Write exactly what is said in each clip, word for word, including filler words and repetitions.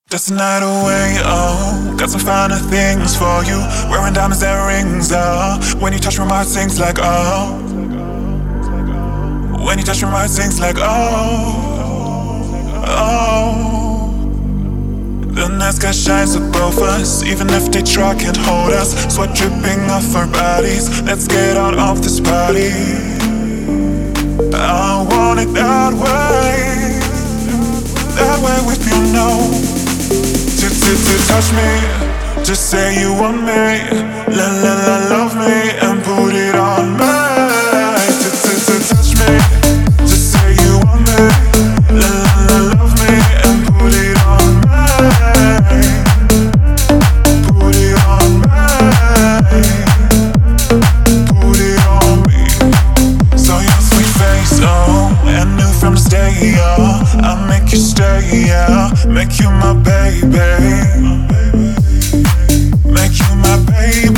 Just the night away, oh. Got some finer things for you. Wearing diamonds and rings, oh. When you touch me, my heart sings like, oh. When you touch me, my heart sings like, oh. Oh. The night sky shines above us. Even if they try, can't hold us. Sweat dripping off our bodies. Let's get out of this party. I want it that way. That way with you, no. To, to, to touch me, just say you want me. La la la, love me and put it on me. To, to, to touch me, just say you want me. La la la, love me and put it on me. Put it on me. Put it on me. So your sweet face, oh, and new from the stay, oh. I'll make you stay, yeah. Make you my baby. Make you my baby.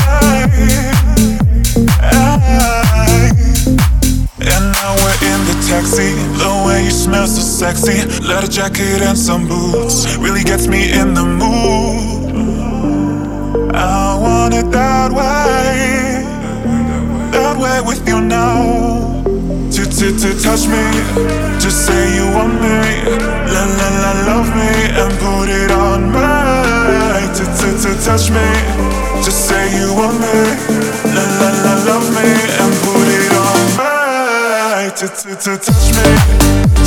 Ay. And now we're in the taxi. The way you smell so sexy. Leather jacket and some boots really gets me in the mood. I want it that way. That way with you now. To, to, to touch me, just say you want me. La la la, love me and put it on me. To, to, to touch me, just say you want me. La la la, love me and put it on me. To, to, to touch me.